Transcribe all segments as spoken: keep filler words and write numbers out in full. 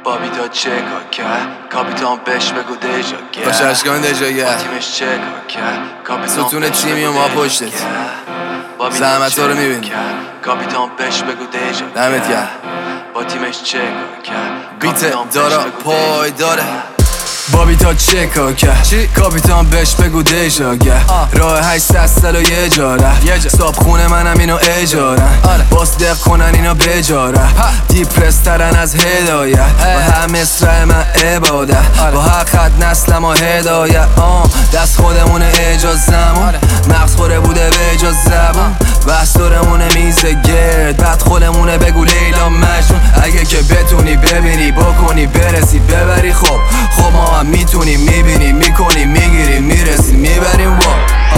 بابی تا چه کار کرد کاپیتان بهش بگو دیجا کرد باشه اشکان دیجا کرد تیمش چه کار کرد کاپیتان ستون تیمی و ما پشتت زحمت ها رو میبینی کاپیتان بهش بگو دیجا دمت گرم با تیمش چه کار کرد بیت دارا پای داره بابی تا چه کار کرد کاپیتان بهش بگو دیجا کرد راه هشتصد سال و یه جاره صاحب خونه منم اینو اجارن باس دق کنن اینو بجاره دیپرس ترن از هدایت با هم مصرع من عبادت با هر خط نسلم و هدایت دست خودمونه اجازمون مغز خوره بوده به اجاز زبون بحث دورمونه میزه گرد بعد خودمونه بگو لیلا مجنون اگه که بتونی ببینی بکنی برسی ببری خب خب ما هم میتونیم میبینیم میکنیم میگیریم میرسیم میبریم وا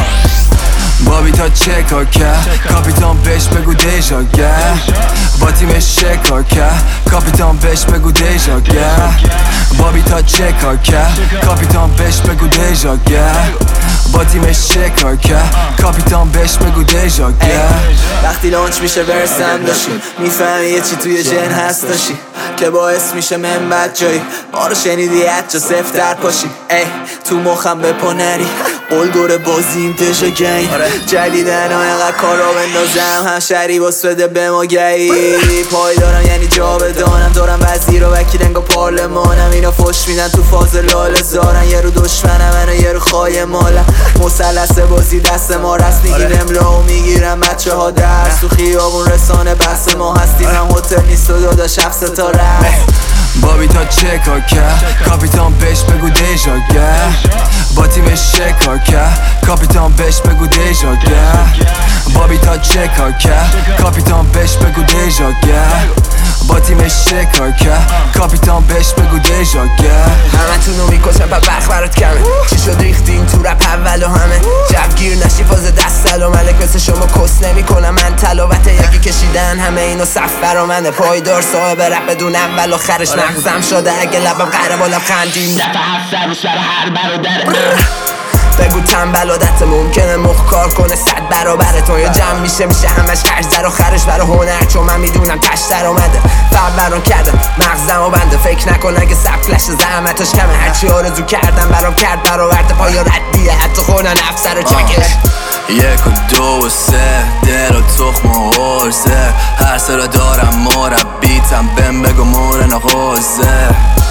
بابی تا چه کار کرد کاپیتان بهش بگو دیجا کرد با تیمش چه کار کرد کاپیتان بهش بگو دیجا کرد بابی تا چه کار کرد کاپیتان بهش بگو دیجا کرد با تیمش چه کار کرد کاپیتان بهش بگو دیجا کرد وقتی لانچ میشه ورسم داشی میفهمی یه چی توی جن هست داشی که باعث میشه من بد جایی ما رو شنیدی حتی صفر در پاشی ای تو مخم بپا نری قول دور بازیم دژا گنگ جلیدن ها اینقدر کارا بندازم هم شری باس بده به ما گی پای دارم یعنی جا بدانم دارم وزیر و وکیل انگا پارلمانم اینا فش میدن تو فاز لال زارن یه رو دشمنم منو یه رو خواهی مالم مثلث بازی دست ما رست میگیم املا و میگیرم بچه ها درس تو خیابون رسانه بحث ما هستیم هم هتل نیست و داداش هفت ستاره بابی تا چه کار کرد کاپیتان بهش بگو دیجا کرد با تیمش چه کار کرد کاپیتان بهش بگو دیجا کرد بابی تا چه کار کرد کاپیتان بهش بگو دیجا کرد با تیمش چه کار کرد کاپیتان بهش بگو دیجا کرد همتونو میکشم پا بخ برات کمه چی شد ریختین تو رپ اول و همه جبگیر نشی فاز دست سلام ملک مثل شما کس نمی کنم من تلاوت یکی کشیدن همه اینو صف برا منه پایدار صاحب رپ بدون اول و خرش مغزم شده اگه لبم قره با لبخندیم دفعه هفت سر و سر هر برادره بگو تنبل عادت ممکنه مخ کار کنه صد برابر تو یا جمع میشه میشه همش خرج در و خرش برا هنر چون من میدونم تش در آمده فرق برام کرده مغزم و بنده فکر نکن اگه سفلش زحمتش کمه هرچی آرزو کردم برام کرد برآورد پایا ردیه حتی خونن افسر و چکش یک و دو و سه دل و تخم و عرضه هر سر دارم مربیتم بهم بگو مورن و غزه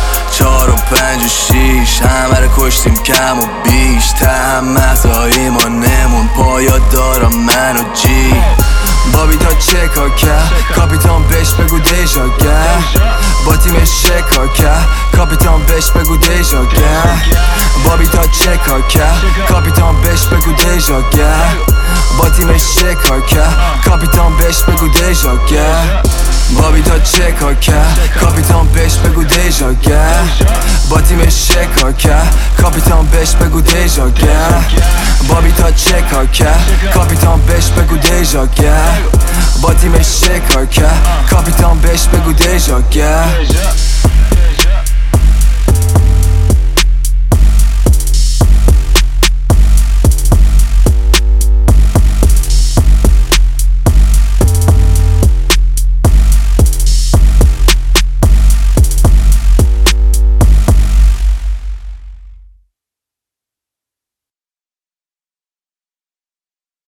چار و پنج و شیش همه رو کشتیم کم و بیش ته هم مغزایی ما نمون پایا دارم من و جی بابی تا چه کار کرد کاپیتان بهش بگو دیجا کرد با تیمش چه کار کرد کاپیتان بهش بگو دیجا کرد بابی تا چه کار کرد کاپیتان بهش بگو دیجا کرد با تیمش چه کار کرد کاپیتان بهش بگو دیجا کرد بابی تا چه کار کرد کاپیتان بهش بگو دیجا کرد با تیمش چه کار کرد کاپیتان بهش بگو دیجا کرد بابی تا چه کار کرد کاپیتان بهش بگو دیجا کرد با تیمش چه کار کرد کاپیتان بهش بگو دیجا کرد